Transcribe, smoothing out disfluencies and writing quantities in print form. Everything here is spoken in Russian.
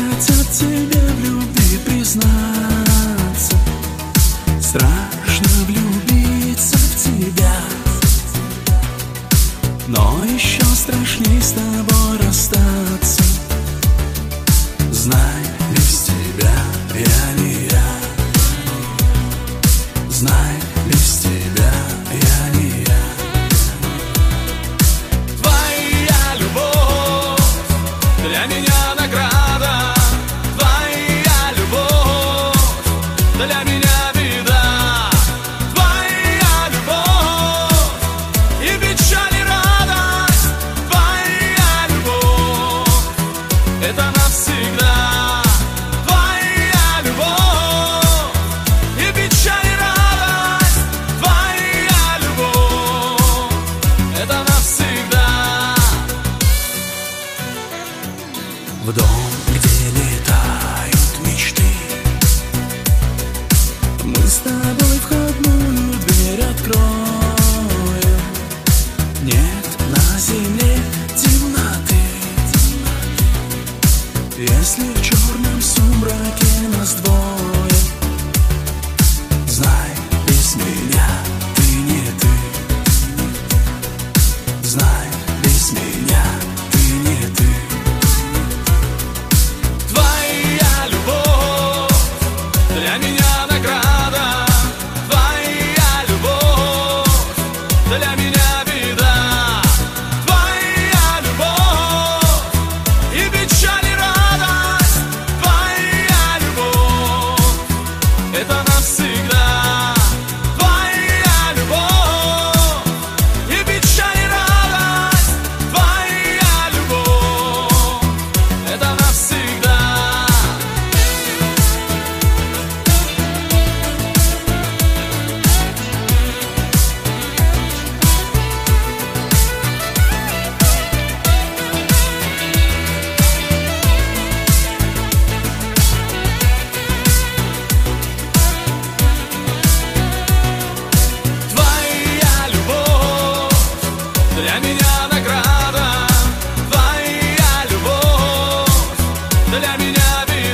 хотят тебе в любви признаться. Страшно влюбиться в тебя, но еще страшней с тобой расстаться. Знай, без тебя я не я. Знай, без тебя я не я. Твоя любовь для меня награда. Твоя любовь для меня беда. Твоя любовь и печаль, и радость. Твоя любовь — это навсегда. Твоя любовь и печаль, и радость. Твоя любовь — это навсегда. В дом, где летают мечты, мы с тобой входную дверь откроем. Нет на земле темноты, если в черном сумраке нас двое. Знай, без меня ты не ты. Знай, без меня ты не ты. Твоя любовь для меня награда. Твоя любовь для меня беда. Твоя любовь и печаль, и радость. Твоя любовь — это навсегда. Твоя любовь и печаль, и радость. Твоя любовь — это навсегда. Твоя любовь для меня награда. Твоя любовь для меня беда.